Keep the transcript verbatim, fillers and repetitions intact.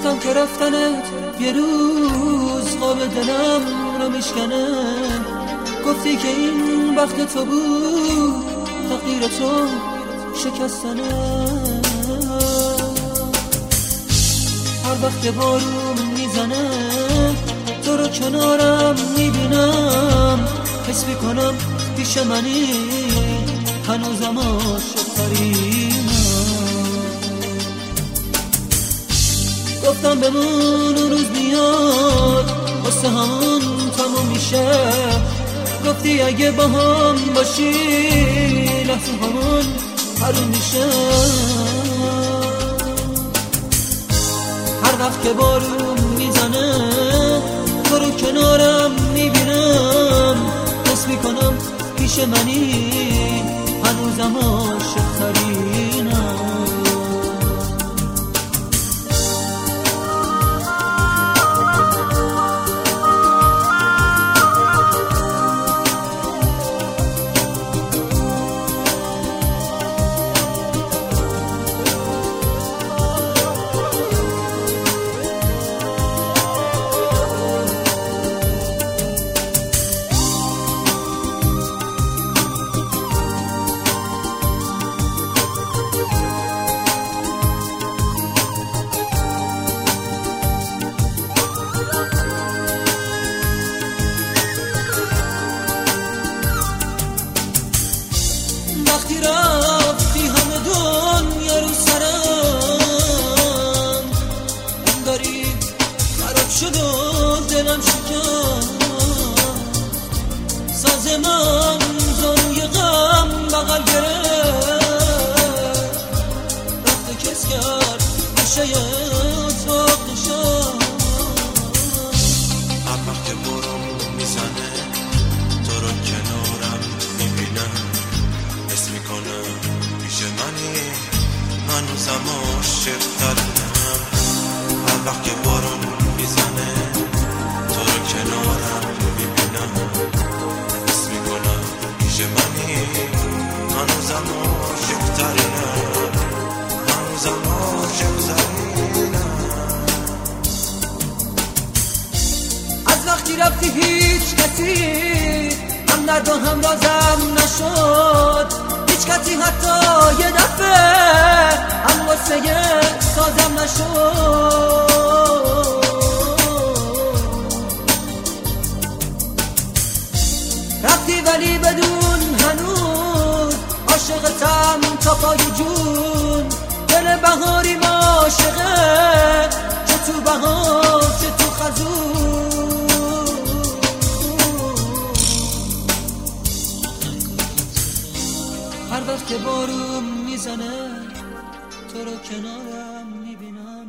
گفتم که رفتنت یه روز قاب دلم رو میشکنه. گفتی که این وقت تو بود، تقدیر تو شکستنه. هر وقت که بارون میزنه تو رو کنارم میبینم، حس میکنم پیش منی هنوزم عاشق‌ترینم. گفتم بمون اون روز میاد واسه همون تموم میشه. گفتی اگه با هم باشی لحظه همون حروم میشه. هر وقت که بارون میزنه تو رو کنارم میبینم، حس میکنم پیش منی هنوزم عاشق‌ترینم. وقتی رفتی همه دنیا رو سرم، انگاری خراب شد و دلم شکست. ساز من زانوی غم بغل گرفت، رفت کس کرد گوشه اتاق نشست. هر وقت که برون میزنه تو رو کنارم میبینم، حس میکنم پیش منی هنوزم عاشق‌ترینم. هر وقت که بارون میزنه تو رو کنارم میبینم، حس میکنم پیش منی هنوزم عاشق‌ترینم. هنوزم عاشق‌ترینم. از وقتی رفتی هیچ کسی هم درد و هم رازم نشد. هیچ کسی حتی یه دفعه هم واسه سازم نشد. رفتی ولی بدون هنوز عاشقتم تا پای جون. دل بهاری عاشقه، چه تو بهار چه تو خزون. هر وقت که بارون میزنه تو رو کنارم میبینم.